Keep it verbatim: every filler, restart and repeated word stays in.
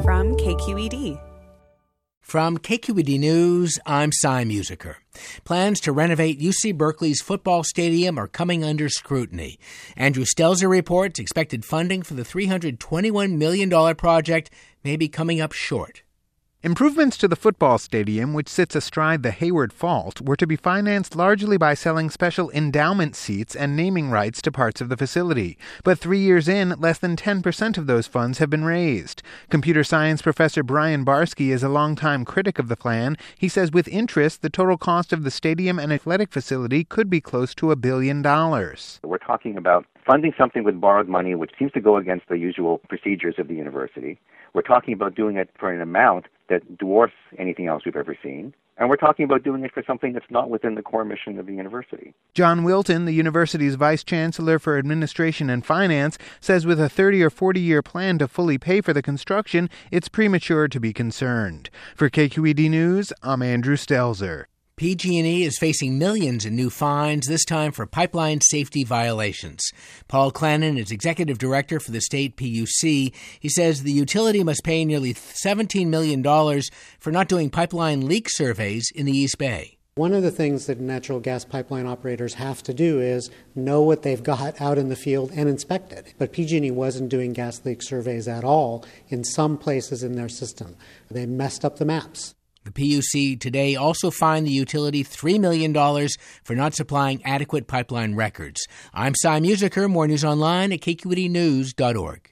from K Q E D. From K Q E D News, I'm Cy Musiker. Plans to renovate U C Berkeley's football stadium are coming under scrutiny. Andrew Stelzer reports expected funding for the three hundred twenty-one million dollars project may be coming up short. Improvements to the football stadium, which sits astride the Hayward Fault, were to be financed largely by selling special endowment seats and naming rights to parts of the facility. But three years in, less than ten percent of those funds have been raised. Computer science professor Brian Barsky is a longtime critic of the plan. He says with interest, the total cost of the stadium and athletic facility could be close to a billion dollars. We're talking about funding something with borrowed money, which seems to go against the usual procedures of the university. We're talking about doing it for an amount that dwarfs anything else we've ever seen. And we're talking about doing it for something that's not within the core mission of the university. John Wilton, the university's vice chancellor for administration and finance, says with a thirty or forty-year plan to fully pay for the construction, it's premature to be concerned. For K Q E D News, I'm Andrew Stelzer. P G and E is facing millions in new fines, this time for pipeline safety violations. Paul Clannon is executive director for the state P U C. He says the utility must pay nearly seventeen million dollars for not doing pipeline leak surveys in the East Bay. One of the things that natural gas pipeline operators have to do is know what they've got out in the field and inspect it. But P G and E wasn't doing gas leak surveys at all in some places in their system. They messed up the maps. The P U C today also fined the utility three million dollars for not supplying adequate pipeline records. I'm Cy Musiker. More news online at K Q E D news dot org.